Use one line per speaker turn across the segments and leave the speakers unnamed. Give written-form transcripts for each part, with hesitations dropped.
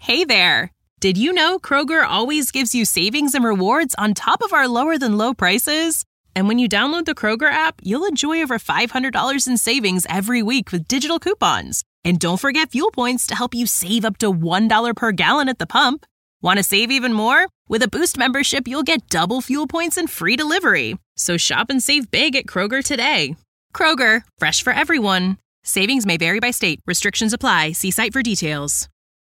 Hey there! Did you know Kroger always gives you savings and rewards on top of our lower-than-low prices? And when you download the Kroger app, you'll enjoy over $500 in savings every week with digital coupons. And don't forget fuel points to help you save up to $1 per gallon at the pump. Want to save even more? With a Boost membership, you'll get double fuel points and free delivery. So shop and save big at Kroger today. Kroger, fresh for everyone. Savings may vary by state. Restrictions apply. See site for details.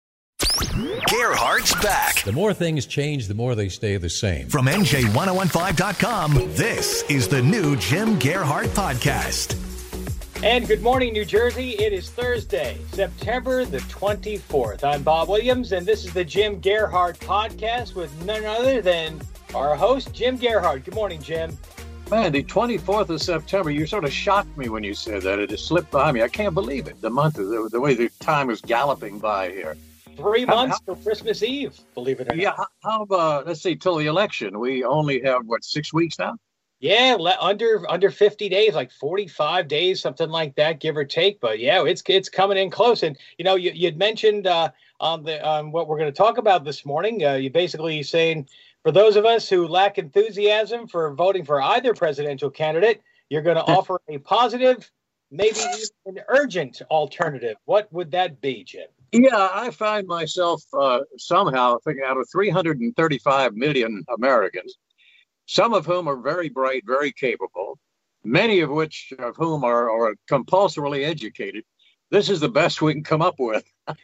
Gerhardt's back.
The more things change, the more they stay the same.
From NJ1015.com, this is the new Jim Gerhardt Podcast.
And good morning, New Jersey. It is Thursday, September the 24th. I'm Bob Williams, and this is the Jim Gerhardt Podcast with none other than our host, Jim Gerhardt. Good morning, Jim.
Man, the 24th of September, you sort of shocked me when you said that. It just slipped by me. I can't believe it. The month, the way the time is galloping by here.
3 months till Christmas Eve, believe it or not.
Yeah, how about, let's say, till the election? We only have, 6 weeks now?
Yeah, under 50 days, like 45 days, something like that, give or take. But yeah, it's coming in close. And you know, you'd mentioned on what we're going to talk about this morning. You basically saying for those of us who lack enthusiasm for voting for either presidential candidate, you're going to offer a positive, maybe even an urgent alternative. What would that be, Jim?
Yeah, I find myself somehow thinking out of 335 million Americans, some of whom are very bright, very capable, many of whom are compulsorily educated. This is the best we can come up with.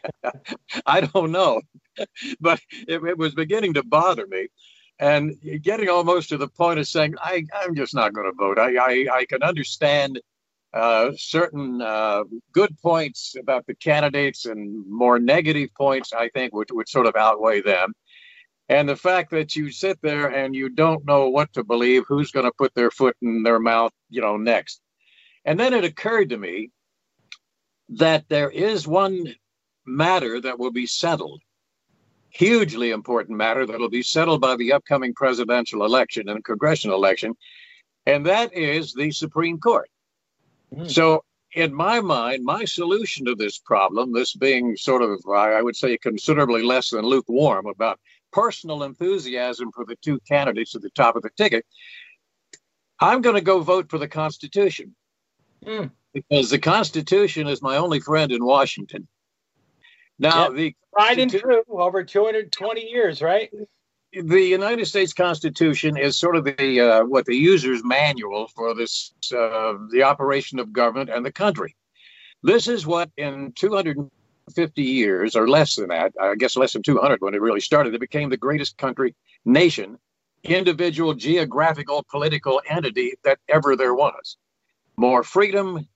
I don't know, but it was beginning to bother me, and getting almost to the point of saying, I'm just not going to vote. I can understand certain good points about the candidates and more negative points, I think, would sort of outweigh them. And the fact that you sit there and you don't know what to believe, who's going to put their foot in their mouth, next. And then it occurred to me that there is one matter that will be settled, hugely important matter that will be settled by the upcoming presidential election and congressional election, and that is the Supreme Court. So in my mind, my solution to this problem, this being sort of, I would say, considerably less than lukewarm about personal enthusiasm for the two candidates at the top of the ticket, I'm going to go vote for the Constitution. Because the Constitution is my only friend in Washington. Now, the
tried and true over 220 years, right?
The United States Constitution is sort of the user's manual for this, the operation of government and the country. This is what in 250 years, or less than that, I guess less than 200 when it really started, it became the greatest nation, individual, geographical, political entity that ever there was. More freedom,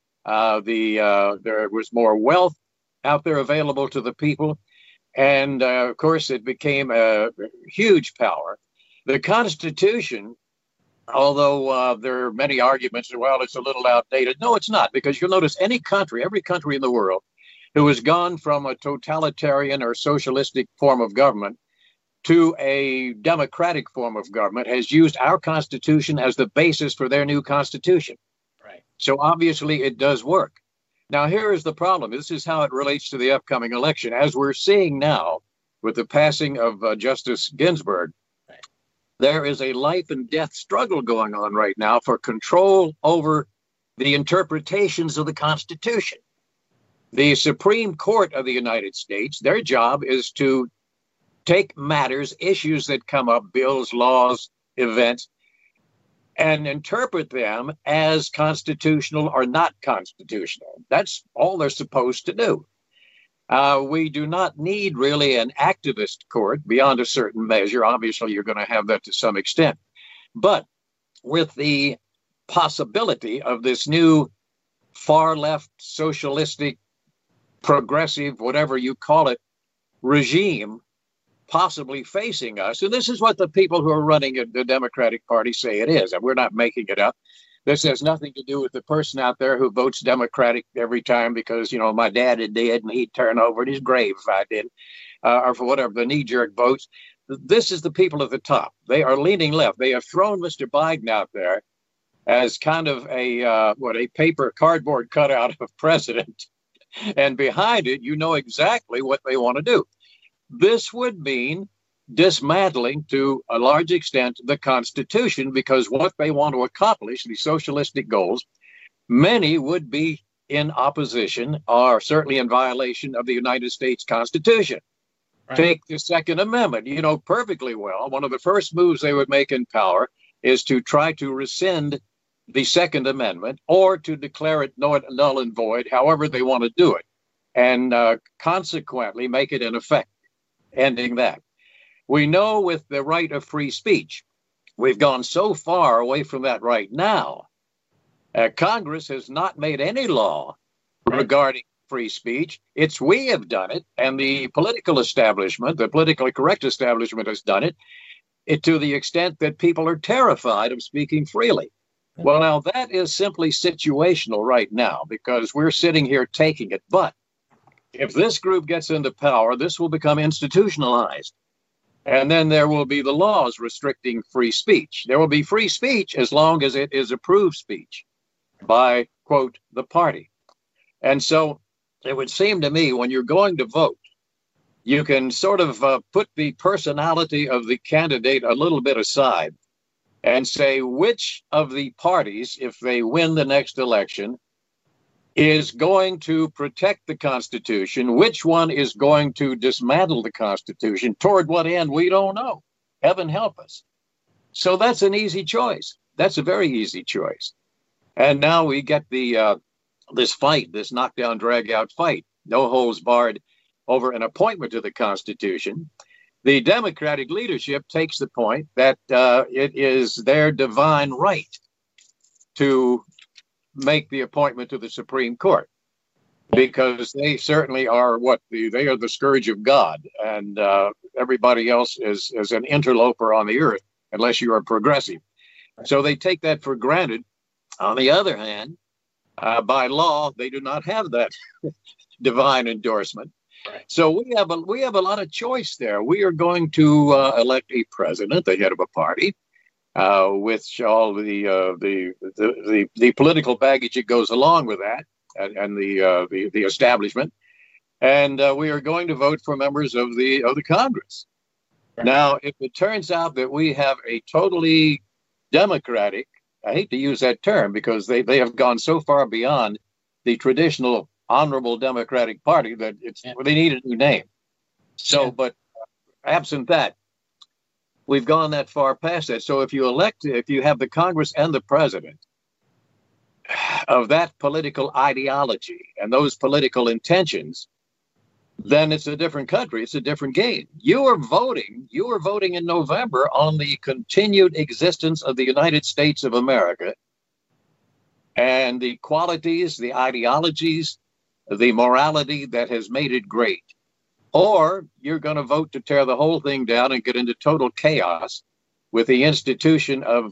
there was more wealth out there available to the people. And, of course, it became a huge power. The Constitution, although there are many arguments, well, it's a little outdated. No, it's not, because you'll notice every country in the world who has gone from a totalitarian or socialistic form of government to a democratic form of government has used our Constitution as the basis for their new Constitution.
Right.
So obviously it does work. Now, here is the problem. This is how it relates to the upcoming election. As we're seeing now with the passing of Justice Ginsburg, there is a life and death struggle going on right now for control over the interpretations of the Constitution. The Supreme Court of the United States, their job is to take matters, issues that come up, bills, laws, events, and interpret them as constitutional or not constitutional. That's all they're supposed to do. We do not need really an activist court beyond a certain measure. Obviously, you're going to have that to some extent. But with the possibility of this new far left, socialistic, progressive, whatever you call it, regime possibly facing us. And this is what the people who are running the Democratic Party say it is. And we're not making it up. This has nothing to do with the person out there who votes Democratic every time because, my dad had dead and he'd turn over in his grave if I did, or for whatever, the knee-jerk votes. This is the people at the top. They are leaning left. They have thrown Mr. Biden out there as kind of a paper cardboard cutout of president. And behind it, you know exactly what they want to do. this would mean dismantling to a large extent the Constitution, because what they want to accomplish, these socialistic goals, many would be in opposition or certainly in violation of the United States Constitution. Right. Take the Second Amendment. You know perfectly well, one of the first moves they would make in power is to try to rescind the Second Amendment or to declare it null and void, however they want to do it, and consequently make it in effect, ending that. We know with the right of free speech, we've gone so far away from that right now. Congress has not made any law regarding free speech. It's we have done it, and the political establishment, the politically correct establishment has done it to the extent that people are terrified of speaking freely. Well, now that is simply situational right now because we're sitting here taking it. But if this group gets into power, this will become institutionalized. And then there will be the laws restricting free speech. There will be free speech as long as it is approved speech by, quote, the party. And so it would seem to me when you're going to vote, you can sort of put the personality of the candidate a little bit aside and say which of the parties, if they win the next election, is going to protect the Constitution, which one is going to dismantle the Constitution, toward what end, we don't know. Heaven help us. So that's an easy choice. That's a very easy choice. And now we get this fight, this knockdown, drag-out fight, no holds barred over an appointment to the Constitution. The Democratic leadership takes the point that it is their divine right to make the appointment to the Supreme Court, because they certainly are they are the scourge of God, and everybody else is an interloper on the earth, unless you are progressive. So they take that for granted. On the other hand, by law, they do not have that divine endorsement. So we have a lot of choice there. We are going to elect a president, the head of a party, with all the political baggage that goes along with that, and the establishment, and we are going to vote for members of the Congress. Right. Now, if it turns out that we have a totally democratic, I hate to use that term because they have gone so far beyond the traditional honorable Democratic Party that they need a new name. So, yeah. But absent that, we've gone that far past that. So if you have the Congress and the president of that political ideology and those political intentions, then it's a different country. It's a different game. You are voting in November on the continued existence of the United States of America and the qualities, the ideologies, the morality that has made it great. Or you're going to vote to tear the whole thing down and get into total chaos with the institution of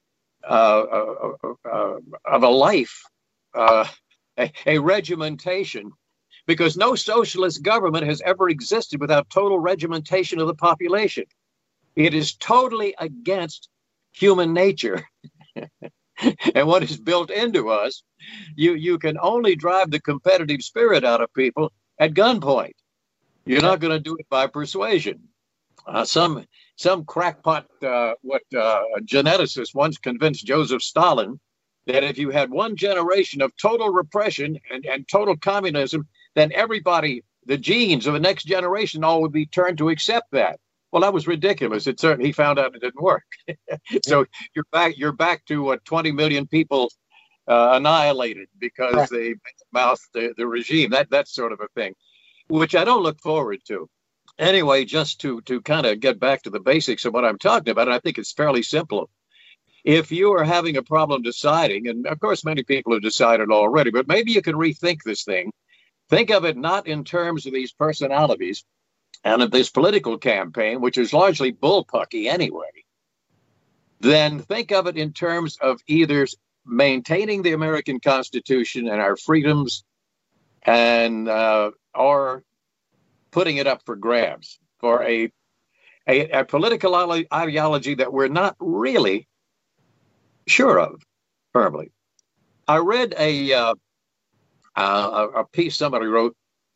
a life, a regimentation, because no socialist government has ever existed without total regimentation of the population. It is totally against human nature. And what is built into us, you can only drive the competitive spirit out of people at gunpoint. You're not going to do it by persuasion. Some crackpot, geneticist once convinced Joseph Stalin that if you had one generation of total repression and total communism, then everybody, the genes of the next generation, all would be turned to accept that. Well, that was ridiculous. He found out it didn't work. So you're back to 20 million people annihilated because they mouthed the regime. That sort of a thing, which I don't look forward to. Anyway, just to kind of get back to the basics of what I'm talking about, and I think it's fairly simple. If you are having a problem deciding, and of course many people have decided already, but maybe you can rethink this thing. Think of it not in terms of these personalities and of this political campaign, which is largely bullpucky anyway. Then think of it in terms of either maintaining the American Constitution and our freedoms, and or putting it up for grabs for a political ideology that we're not really sure of firmly. I read a piece somebody wrote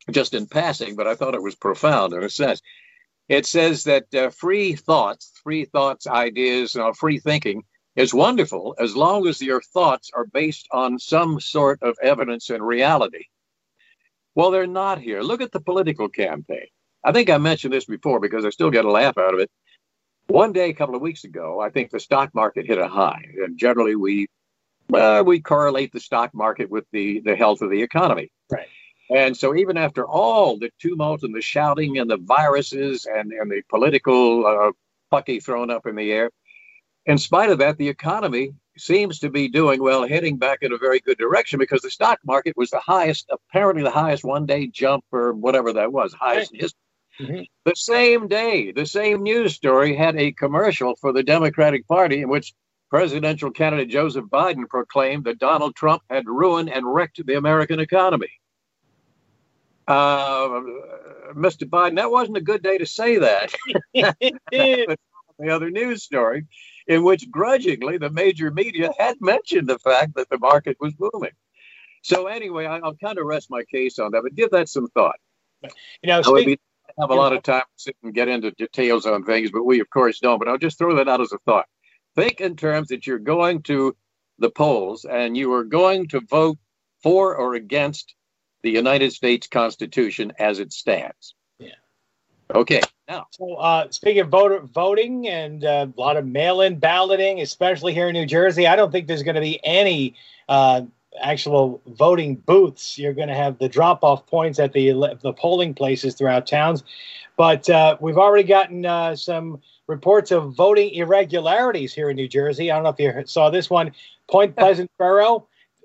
just in passing, but I thought it was profound in a sense. It says that free thoughts, ideas, free thinking is wonderful as long as your thoughts are based on some sort of evidence and reality. Well, they're not here. Look at the political campaign. I think I mentioned this before because I still get a laugh out of it. One day, a couple of weeks ago, I think the stock market hit a high. And generally, we correlate the stock market with the health of the economy.
Right.
And so even after all the tumult and the shouting and the viruses and the political pucky thrown up in the air, in spite of that, the economy seems to be doing well, heading back in a very good direction because the stock market was apparently the highest one-day jump or whatever that was, highest in history. Mm-hmm. The same day, the same news story had a commercial for the Democratic Party in which presidential candidate Joseph Biden proclaimed that Donald Trump had ruined and wrecked the American economy. Mr. Biden, that wasn't a good day to say that. The other news story in which grudgingly the major media had mentioned the fact that the market was booming. So anyway, I'll kind of rest my case on that, but give that some thought. We have a lot of time to sit and get into details on things, but we of course don't. But I'll just throw that out as a thought. Think in terms that you're going to the polls and you are going to vote for or against the United States Constitution as it stands.
Yeah.
Okay. Now,
so speaking of voting and a lot of mail-in balloting, especially here in New Jersey, I don't think there's going to be any actual voting booths. You're going to have the drop-off points at the polling places throughout towns. But we've already gotten some reports of voting irregularities here in New Jersey. I don't know if you saw this one. Point Pleasant Borough.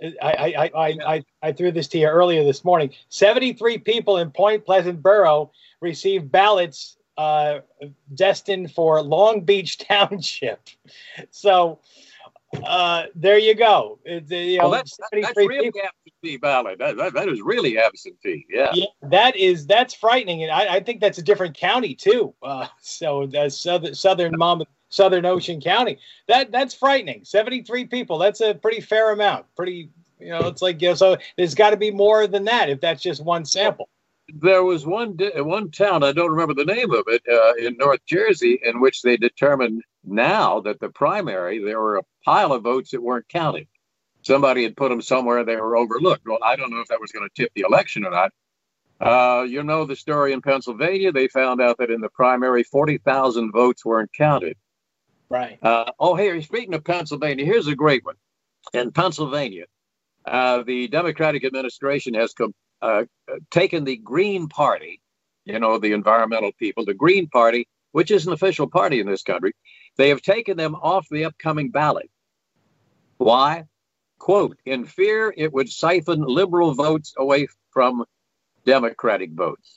I threw this to you earlier this morning. 73 people in Point Pleasant Borough received ballots destined for Long Beach Township. So there you go.
That's really absentee ballot. That is really absentee. Yeah,
that's frightening, and I think that's a different county too. So that's Southern Ocean County. That's frightening. 73 people. That's a pretty fair amount. It's like, so there's got to be more than that if that's just one sample.
There was one town, I don't remember the name of it, in North Jersey, in which they determined now that the primary, there were a pile of votes that weren't counted. Somebody had put them somewhere, they were overlooked. Well, I don't know if that was going to tip the election or not. The story in Pennsylvania, they found out that in the primary, 40,000 votes weren't counted.
Right.
Here, speaking of Pennsylvania, here's a great one. In Pennsylvania, the Democratic administration has taken the Green Party, the environmental people, the Green Party, which is an official party in this country. They have taken them off the upcoming ballot. Why? Quote, in fear it would siphon liberal votes away from Democratic votes.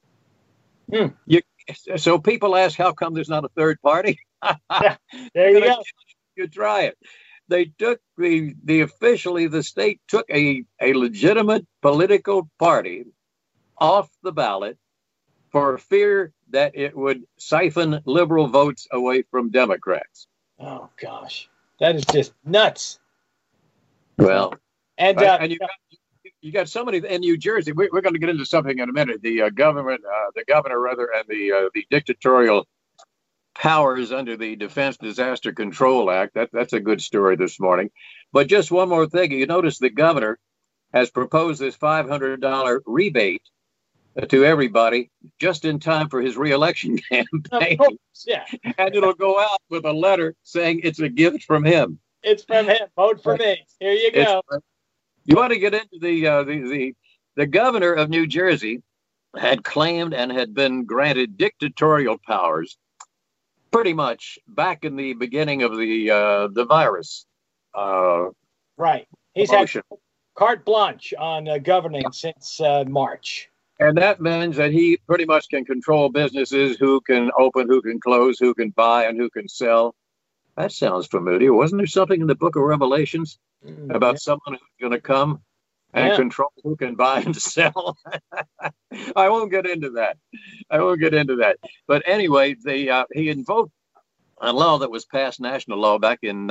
So people ask, how come there's not a third party?
There you go.
You try it. They took the state took a legitimate political party off the ballot for fear that it would siphon liberal votes away from Democrats.
Oh gosh, that is just nuts.
Well,
and
you got somebody in New Jersey. We're going to get into something in a minute. The governor, and the dictatorial powers under the Defense Disaster Control Act. That's a good story this morning. But just one more thing. You notice the governor has proposed this $500 rebate to everybody just in time for his reelection campaign.
Yeah.
And it'll go out with a letter saying it's a gift from him.
It's from him. Vote for me. Here you go.
You want to get into the governor of New Jersey had claimed and had been granted dictatorial powers pretty much back in the beginning of the virus.
Right. He's
promotion.
Had carte blanche on governing since March.
And that means that he pretty much can control businesses, who can open, who can close, who can buy, and who can sell. That sounds familiar. Wasn't there something in the book of Revelations about someone who's going to come and control who can buy and sell? I won't get into that. But anyway, he invoked a law that was passed, national law, back in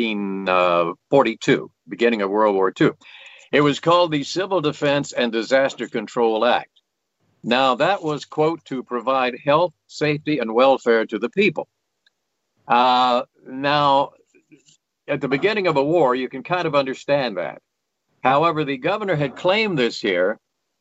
1942, beginning of World War II. It was called the Civil Defense and Disaster Control Act. Now, that was, quote, to provide health, safety, and welfare to the people. Now, at the beginning of a war, you can kind of understand that. However, the governor had claimed this here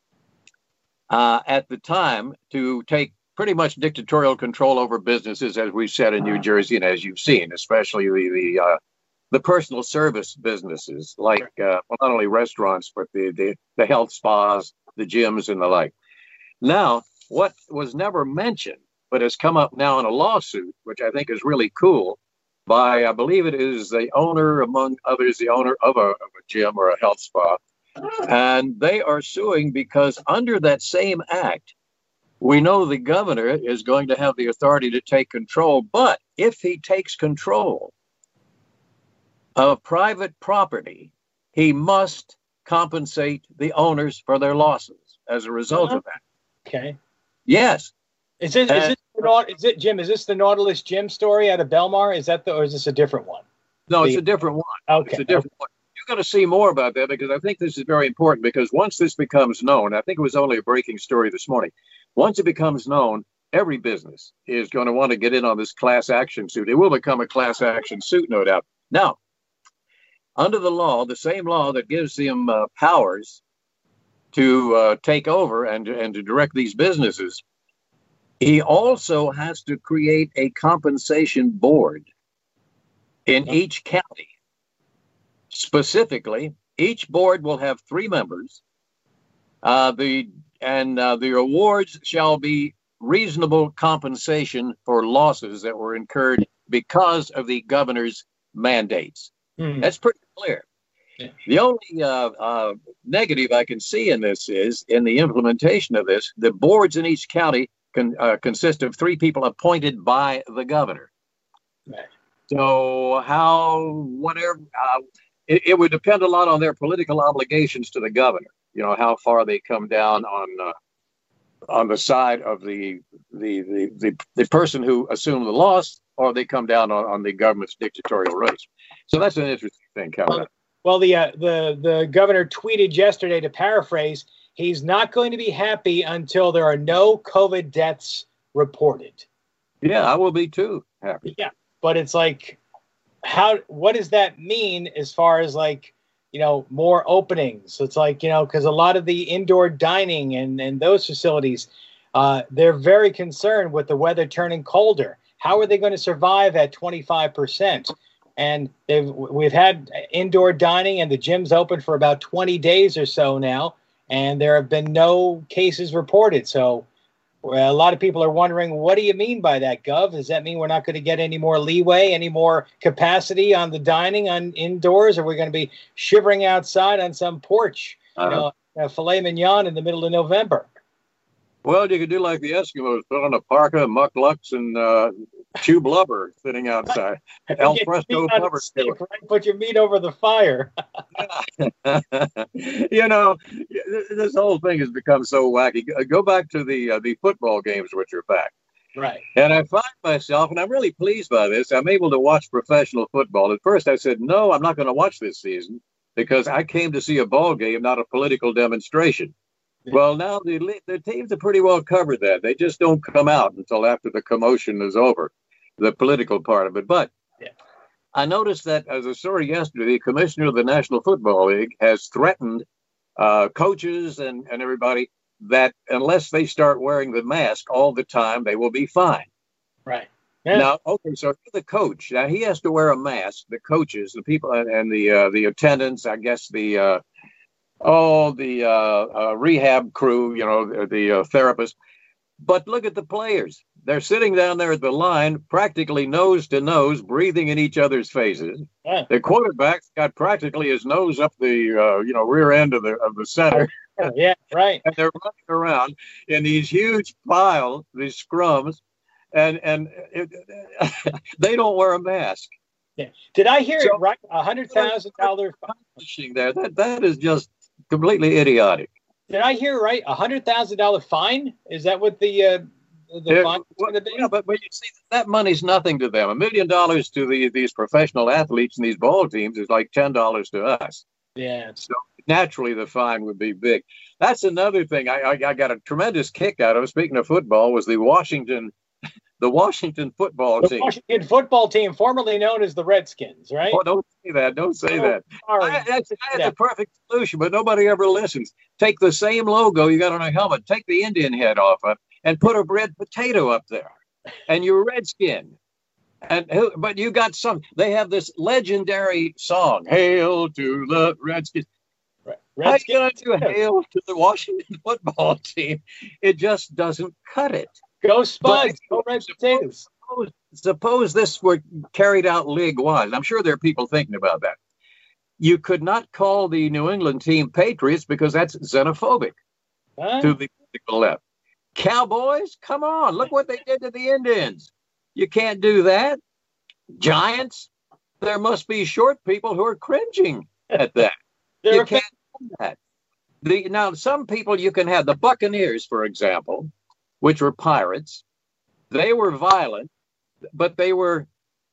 at the time to take pretty much dictatorial control over businesses, as we've said in New Jersey and as you've seen, especially the personal service businesses, like well, not only restaurants, but the health spas, the gyms, and the like. Now, what was never mentioned, but has come up now in a lawsuit, which I think is really cool, by, I believe it is the owner, among others, the owner of a gym or a health spa. And they are suing because under that same act, we know the governor is going to have the authority to take control. But if he takes control of private property, he must compensate the owners for their losses as a result of that.
Okay.
Yes.
Is it Jim? Is this the Nautilus Gym story out of Belmar? Is that or is this a different one?
No, it's a different one.
Okay.
It's a different one. You're going to see more about that because I think this is very important, because once this becomes known, I think it was only a breaking story this morning. Once it becomes known, every business is going to want to get in on this class action suit. It will become a class action suit, no doubt. Now, under the law, the same law that gives them powers to take over and to direct these businesses, he also has to create a compensation board in each county. Specifically, each board will have 3 members. The awards shall be reasonable compensation for losses that were incurred because of the governor's mandates. Mm-hmm. That's pretty clear. Yeah. The only negative I can see in this is in the implementation of this, the boards in each county consist of 3 people appointed by the governor. Right. So it would depend a lot on their political obligations to the governor. You know, how far they come down on the side of the person who assumed the loss, or they come down on the government's dictatorial race. So that's an interesting thing coming up.
Well, the governor tweeted yesterday, to paraphrase, he's not going to be happy until there are no COVID deaths reported.
Yeah, I will be too happy.
Yeah, but it's like, what does that mean as far as like, you know, more openings? It's like, you know, because a lot of the indoor dining and those facilities, they're very concerned with the weather turning colder. How are they going to survive at 25%? And we've had indoor dining and the gym's open for about 20 days or so now, and there have been no cases reported. So a lot of people are wondering, what do you mean by that, Gov? Does that mean we're not going to get any more leeway, any more capacity on the dining on indoors? Or are we going to be shivering outside on some porch, filet mignon in the middle of November?
Well, you could do like the Eskimos, put on a parka, mucklucks, and chew blubber sitting outside. Al fresco blubber.
Right? Put your meat over the fire.
You know, this whole thing has become so wacky. Go back to the football games, which are back.
Right.
And I find myself, and I'm really pleased by this, I'm able to watch professional football. At first I said, no, I'm not going to watch this season because I came to see a ball game, not a political demonstration. Well, now the teams have pretty well covered that. They just don't come out until after the commotion is over, the political part of it. But I noticed that, as a story yesterday, the commissioner of the National Football League has threatened coaches and everybody that unless they start wearing the mask all the time, they will be fined.
Right.
Yeah. Now, okay, so the coach, now he has to wear a mask, the coaches, the people, and the attendants, I guess the rehab crew, you know, the therapists. But look at the players. They're sitting down there at the line, practically nose to nose, breathing in each other's faces. Yeah. The quarterback's got practically his nose up the rear end of the center.
Yeah, right.
And they're running around in these huge piles, these scrums, and they don't wear a mask.
Yeah. Did I hear it right? $100,000
fine. There. That is just completely idiotic.
Did I hear right? $100,000 fine? Is that what the fine is going to be?
Yeah, but you see, that money's nothing to them. $1 million to these professional athletes and these ball teams is like $10 to us.
Yeah.
So naturally, the fine would be big. That's another thing I got a tremendous kick out of. Speaking of football, was the Washington football team.
The Washington football team, formerly known as the Redskins, right?
Oh, don't say that. Don't say that.
Sorry.
That's the perfect solution, but nobody ever listens. Take the same logo you got on a helmet, take the Indian head off it, and put a red potato up there, and you're Redskin. But you got they have this legendary song, "Hail to the Redskins." How are you going to do hail to the Washington football team? It just doesn't cut it.
Go Spuds, go Red Potatoes.
Suppose this were carried out league-wise. I'm sure there are people thinking about that. You could not call the New England team Patriots because that's xenophobic to the political left. Cowboys, come on, look what they did to the Indians. You can't do that. Giants, there must be short people who are cringing at that. You can't do that. Now, some people you can have. The Buccaneers, for example, which were pirates, they were violent, but they were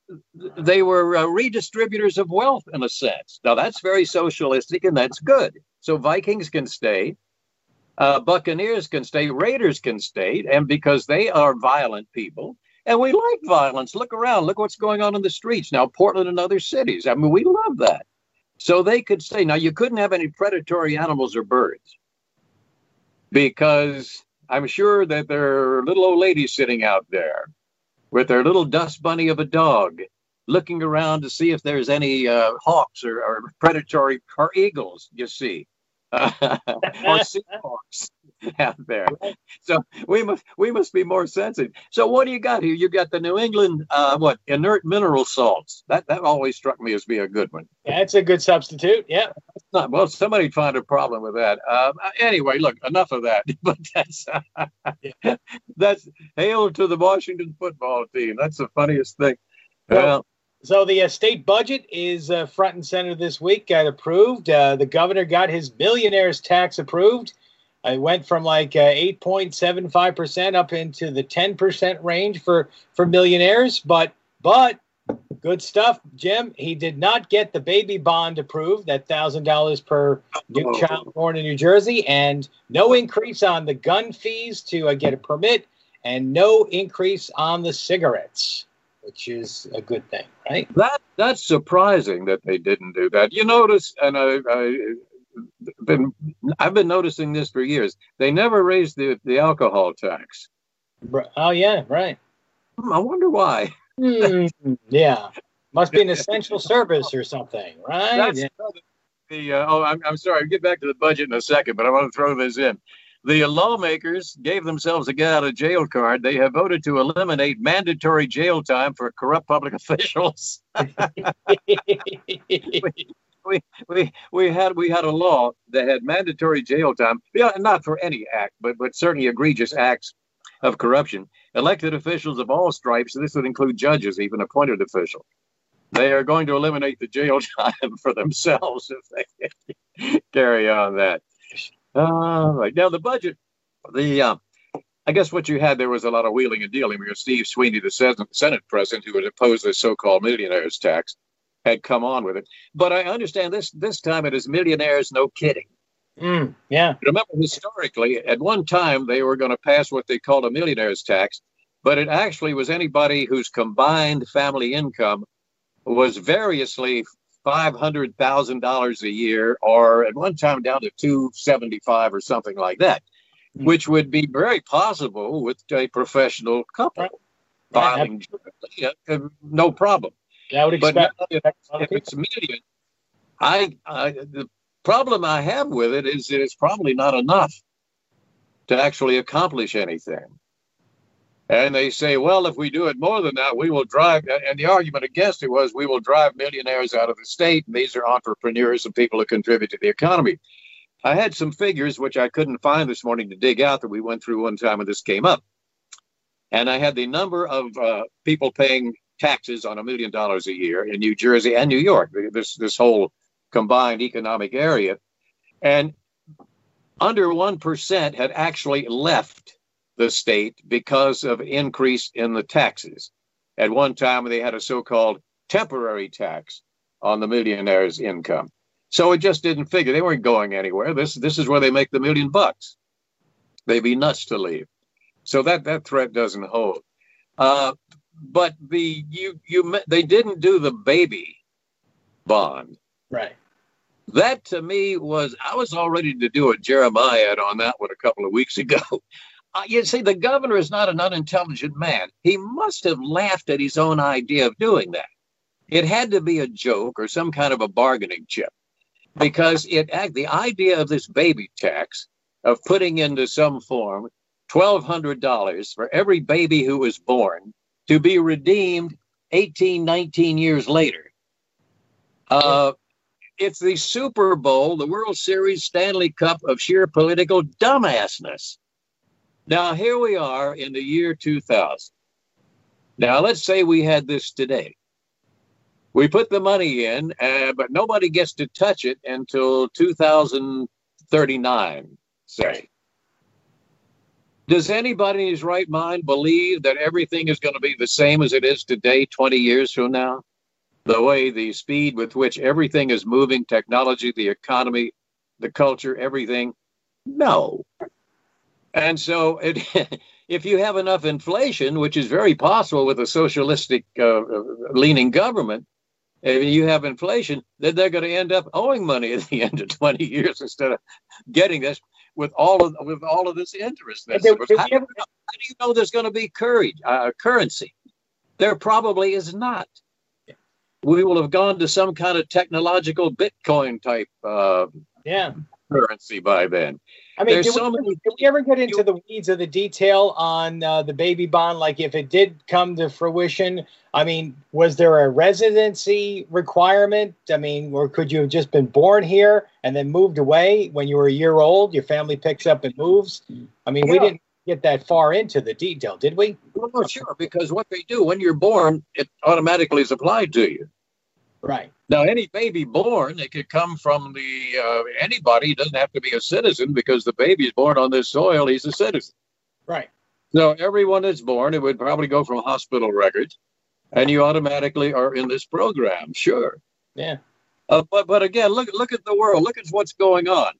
redistributors of wealth in a sense. Now, that's very socialistic, and that's good. So Vikings can stay. Buccaneers can stay. Raiders can stay. And because they are violent people, and we like violence. Look around. Look what's going on in the streets now, Portland and other cities. I mean, we love that. So they could stay. Now, you couldn't have any predatory animals or birds because I'm sure that there are little old ladies sitting out there with their little dust bunny of a dog looking around to see if there's any hawks or predatory or eagles, you see, or seahawks out there. So we must be more sensitive. So what do you got here? You got the New England inert mineral salts. That always struck me as being a good one.
That's a good substitute. Yeah.
Well, somebody find a problem with that. Anyway, look, enough of that. But that's hail to the Washington football team. That's the funniest thing. Well.
So the state budget is front and center this week. Got approved. The governor got his millionaire's tax approved. It went from like 8.75% up into the 10% range for millionaires. But good stuff, Jim. He did not get the baby bond approved, that $1,000 per new child born in New Jersey, and no increase on the gun fees to get a permit, and no increase on the cigarettes, which is a good thing, right?
That's surprising that they didn't do that. You notice, and I've been noticing this for years. They never raised the alcohol tax.
Oh yeah, right.
I wonder why.
Yeah, must be an essential service or something, right?
I'm sorry. I'll get back to the budget in a second, but I want to throw this in. The lawmakers gave themselves a get out of jail card. They have voted to eliminate mandatory jail time for corrupt public officials. We had a law that had mandatory jail time, not for any act, but certainly egregious acts of corruption. Elected officials of all stripes, this would include judges, even appointed officials. They are going to eliminate the jail time for themselves if they carry on that. All right. Now, the budget, I guess what you had there was a lot of wheeling and dealing because Steve Sweeney, the Senate president, who had opposed the so-called millionaires tax, had come on with it. But I understand this time it is millionaires, no kidding.
Yeah.
Remember, historically, at one time, they were going to pass what they called a millionaires tax, but it actually was anybody whose combined family income was variously $500,000 a year, or at one time down to $275,000 or something like that, which would be very possible with a professional couple filing, no problem.
I would expect.
But if it's a million, the problem I have with it is that it's probably not enough to actually accomplish anything. And they say, well, if we do it more than that, we will drive. And the argument against it was we will drive millionaires out of the state. And these are entrepreneurs and people who contribute to the economy. I had some figures, which I couldn't find this morning to dig out, that we went through one time when this came up. And I had the number of people paying taxes on $1 million a year in New Jersey and New York, this whole combined economic area. And under 1% had actually left the state because of increase in the taxes. At one time, they had a so-called temporary tax on the millionaire's income. So it just didn't figure. They weren't going anywhere. This is where they make the $1 million. They'd be nuts to leave. So that threat doesn't hold. But they didn't do the baby bond.
Right.
That to me I was all ready to do a Jeremiah on that one a couple of weeks ago. You see, the governor is not an unintelligent man. He must have laughed at his own idea of doing that. It had to be a joke or some kind of a bargaining chip, because the idea of this baby tax, of putting into some form $1,200 for every baby who was born to be redeemed 18, 19 years later. It's the Super Bowl, the World Series, Stanley Cup of sheer political dumbassness. Now, here we are in the year 2000. Now, let's say we had this today. We put the money in, but nobody gets to touch it until 2039, say. Does anybody in his right mind believe that everything is going to be the same as it is today, 20 years from now? The way, the speed with which everything is moving, technology, the economy, the culture, everything? No. And so if you have enough inflation, which is very possible with a socialistic leaning government, if you have inflation, then they're going to end up owing money at the end of 20 years instead of getting this with all of this interest. How do you know there's going to be currency? There probably is not. We will have gone to some kind of technological Bitcoin type currency by then.
I mean, did we ever get into the weeds of the detail on the baby bond? Like, if it did come to fruition, I mean, was there a residency requirement? I mean, or could you have just been born here and then moved away when you were a year old? Your family picks up and moves. I mean, we didn't get that far into the detail, did we?
Well, no, sure, because what they do when you're born, it automatically is applied to you.
Right.
Now, any baby born, it could come from anybody. Doesn't have to be a citizen, because the baby's born on this soil. He's a citizen.
Right.
So everyone that's born, it would probably go from hospital records, and you automatically are in this program. Sure.
Yeah.
But again, look at the world. Look at what's going on.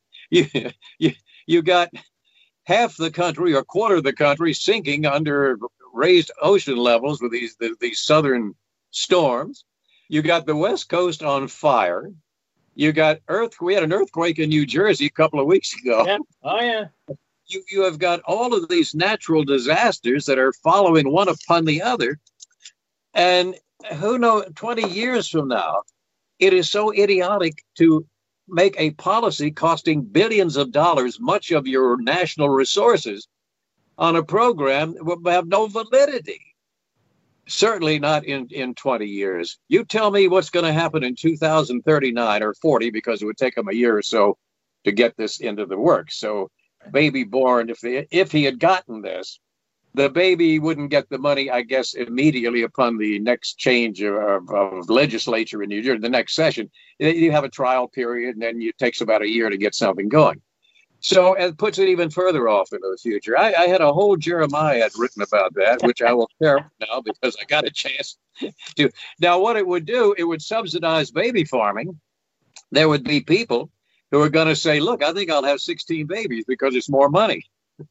You got half the country or a quarter of the country sinking under raised ocean levels with these southern storms. You got the West Coast on fire. You got we had an earthquake in New Jersey a couple of weeks ago.
Yeah. Oh, yeah.
You have got all of these natural disasters that are following one upon the other. And who knows, 20 years from now, it is so idiotic to make a policy costing billions of dollars, much of your national resources, on a program that will have no validity. Certainly not in 20 years. You tell me what's going to happen in 2039 or 40, because it would take them a year or so to get this into the works. So baby born, if he had gotten this, the baby wouldn't get the money, I guess, immediately upon the next change of legislature in New Jersey, the next session. You have a trial period, and then it takes about a year to get something going. So it puts it even further off into the future. I had a whole Jeremiah written about that, which I will share now because I got a chance to. Now, what it would do, it would subsidize baby farming. There would be people who are going to say, look, I think I'll have 16 babies because it's more money.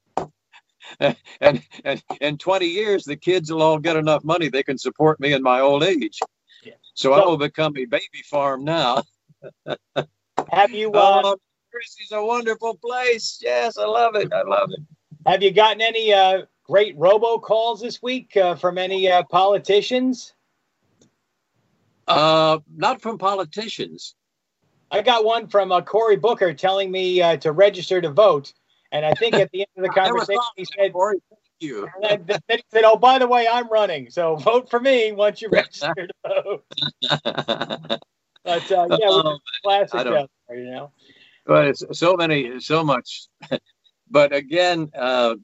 And in 20 years, the kids will all get enough money they can support me in my old age. Yeah. So I will become a baby farm now.
Have you...
Jersey's a wonderful place. Yes, I love it. I love it.
Have you gotten any great robocalls this week from any politicians?
Not from politicians.
I got one from Cory Booker telling me to register to vote. And I think at the end of the conversation, he said,
Cory, thank you.
And then he said, oh, by the way, I'm running. So vote for me once you register to vote. But yeah, classic, you know.
But it's so much. But again, I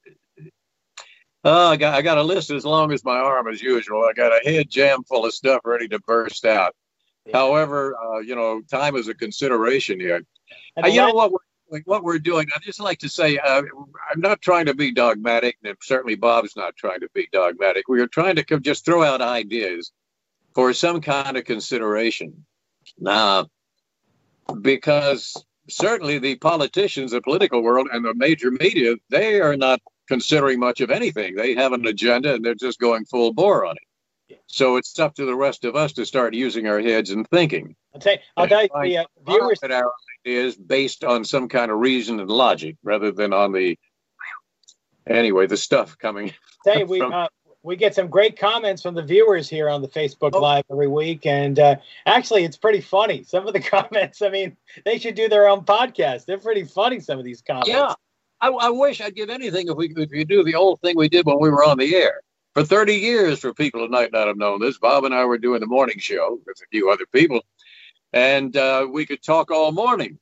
got a list as long as my arm as usual. I got a head jam full of stuff ready to burst out. Yeah. However, time is a consideration here. What we're doing, I'd just like to say, I'm not trying to be dogmatic, and certainly Bob's not trying to be dogmatic. We are trying to just throw out ideas for some kind of consideration. Now, because certainly the politicians, the political world, and the major media, they are not considering much of anything. They have an agenda and they're just going full bore on it. So it's up to the rest of us to start using our heads and thinking.
I'll tell you, the viewers.
That our ideas based on some kind of reason and logic rather than on the stuff coming.
Tell you, we get some great comments from the viewers here on the Facebook Live every week. And actually, it's pretty funny. Some of the comments, I mean, they should do their own podcast. They're pretty funny, some of these comments.
Yeah. I wish I'd give anything if we could do the old thing we did when we were on the air. For 30 years, for people who might not have known this, Bob and I were doing the morning show with a few other people. And we could talk all morning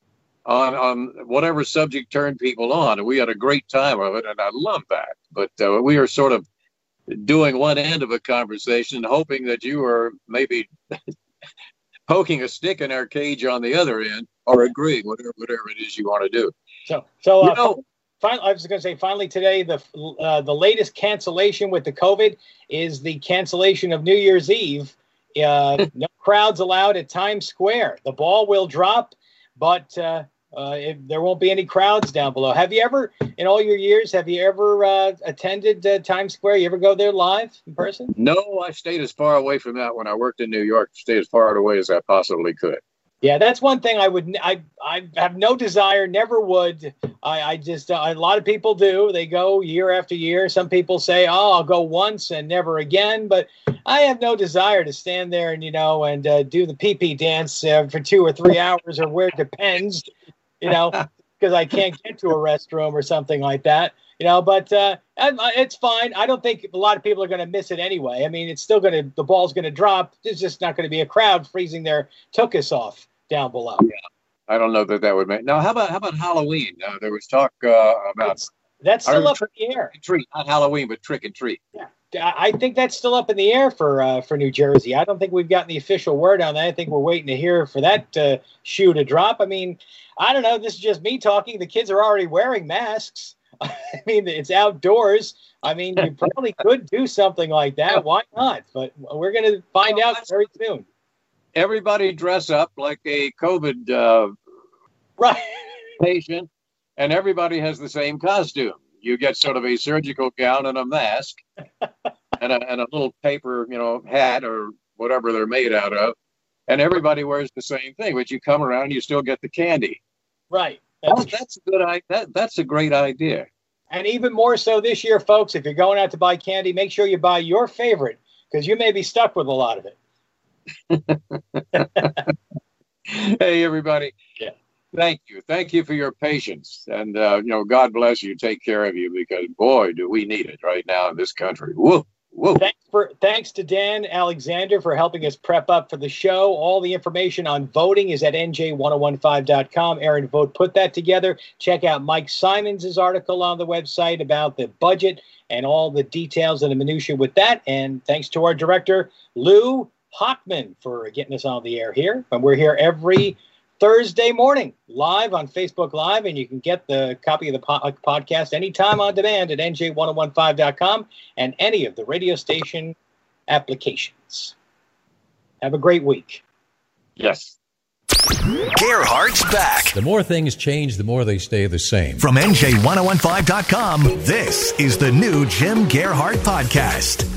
on whatever subject turned people on. And we had a great time of it, and I love that. But we are sort of doing one end of a conversation, hoping that you are maybe poking a stick in our cage on the other end, or agreeing, whatever it is you want to do.
Finally, I was going to say, finally today, the latest cancellation with the COVID is the cancellation of New Year's Eve. No crowds allowed at Times Square. The ball will drop, but there won't be any crowds down below. Have you ever, in all your years, attended Times Square? You ever go there live in person?
No, I stayed as far away from that when I worked in New York. Stayed as far away as I possibly could.
Yeah, that's one thing I have no desire, never would. I just, a lot of people do. They go year after year. Some people say, oh, I'll go once and never again. But I have no desire to stand there and, do the pee-pee dance for 2 or 3 hours, or where it depends, because I can't get to a restroom or something like that. But it's fine. I don't think a lot of people are going to miss it anyway. I mean, the ball's going to drop. There's just not going to be a crowd freezing their tuchus off down below.
Yeah, I don't know that would make. Now, how about Halloween? There was talk about
that's still up in the air.
Treat, not Halloween, but trick and treat.
Yeah, I think that's still up in the air for New Jersey. I don't think we've gotten the official word on that. I think we're waiting to hear for that shoe to drop. I mean, I don't know. This is just me talking. The kids are already wearing masks. I mean, it's outdoors. I mean, you probably could do something like that. Why not? But we're going to find out very soon.
Everybody dress up like a COVID patient, and everybody has the same costume. You get sort of a surgical gown and a mask and a little paper, hat or whatever they're made out of, and everybody wears the same thing. But you come around, you still get the candy.
Right.
That's a good idea. That's a great idea.
And even more so this year, folks, if you're going out to buy candy, make sure you buy your favorite, because you may be stuck with a lot of it.
Hey, everybody. Yeah. Thank you. Thank you for your patience. And, God bless you. Take care of you, because, boy, do we need it right now in this country. Woo. Whoa.
Thanks to Dan Alexander for helping us prep up for the show. All the information on voting is at NJ1015.com. Aaron Vogt put that together. Check out Mike Simons' article on the website about the budget and all the details and the minutiae with that. And thanks to our director, Lou Hockman, for getting us on the air here. And we're here every Thursday morning live on Facebook Live, and you can get the copy of the podcast anytime on demand at NJ1015.com and any of the radio station applications. Have a great week.
Yes.
Gerhardt's back.
The more things change, the more they stay the same.
From NJ1015.com, this is the new Jim Gerhardt Podcast.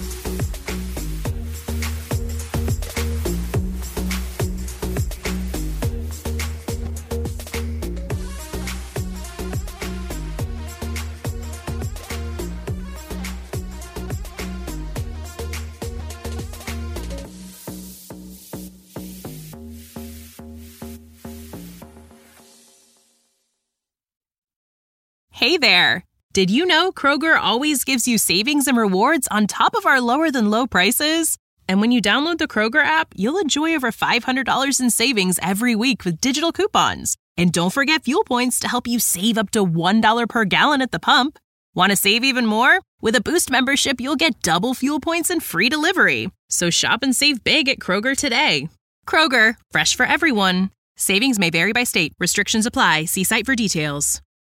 Hey there! Did you know Kroger always gives you savings and rewards on top of our lower-than-low prices? And when you download the Kroger app, you'll enjoy over $500 in savings every week with digital coupons. And don't forget fuel points to help you save up to $1 per gallon at the pump. Want to save even more? With a Boost membership, you'll get double fuel points and free delivery. So shop and save big at Kroger today. Kroger, fresh for everyone. Savings may vary by state. Restrictions apply. See site for details.